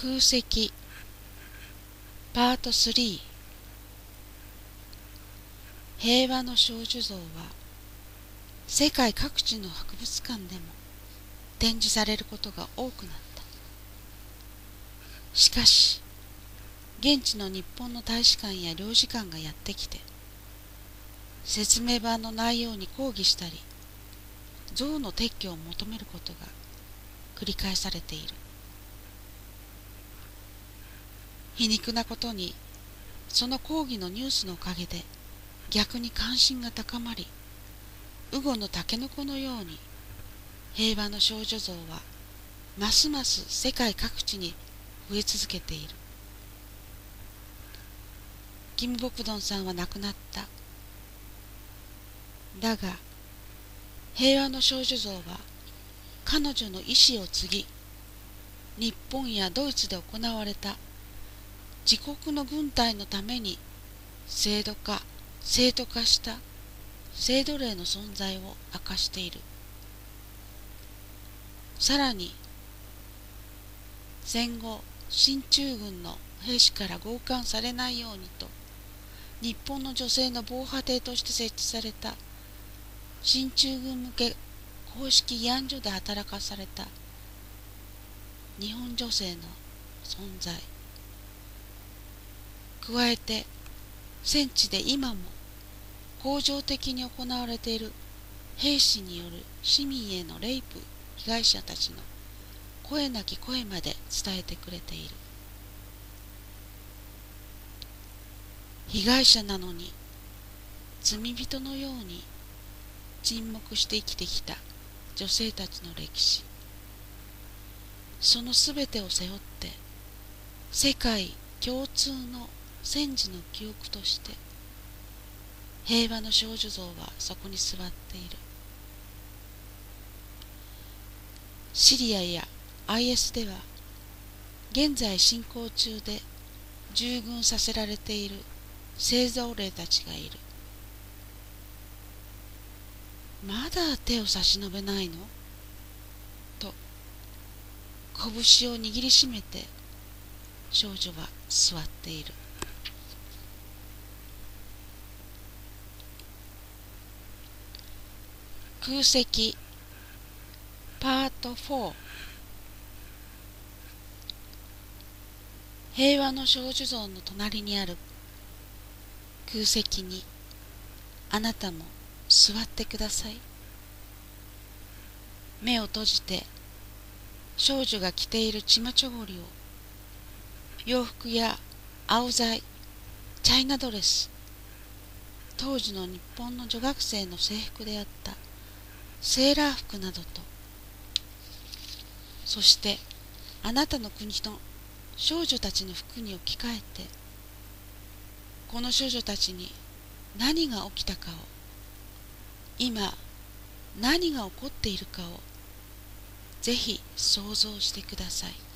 空席パート3。平和の少女像は世界各地の博物館でも展示されることが多くなった。しかし現地の日本の大使館や領事館がやってきて説明版の内容に抗議したり像の撤去を求めることが繰り返されている。皮肉なことにその抗議のニュースのおかげで逆に関心が高まり、ウゴのタケノコのように平和の少女像はますます世界各地に増え続けている。キム・ボクドンさんは亡くなった。だが平和の少女像は彼女の意志を継ぎ、日本やドイツで行われた自国の軍隊のために制度化した制度令の存在を明かしている。さらに戦後進駐軍の兵士から強姦されないようにと日本の女性の防波堤として設置された進駐軍向け公式慰安所で働かされた日本女性の存在、加えて戦地で今も恒常的に行われている兵士による市民へのレイプ被害者たちの声なき声まで伝えてくれている。被害者なのに罪人のように沈黙して生きてきた女性たちの歴史、そのすべてを背負って世界共通の戦時の記憶として平和の少女像はそこに座っている。シリアや IS では現在進行中で従軍させられている生存霊たちがいる。まだ手を差し伸べないのと拳を握りしめて少女は座っている。空席パート4。平和の少女像の隣にある空席にあなたも座ってください。目を閉じて少女が着ているチマチョゴリを、洋服や青材、チャイナドレス、当時の日本の女学生の制服であったセーラー服などと、そしてあなたの国の少女たちの服に置き換えて、この少女たちに何が起きたかを、今何が起こっているかをぜひ想像してください。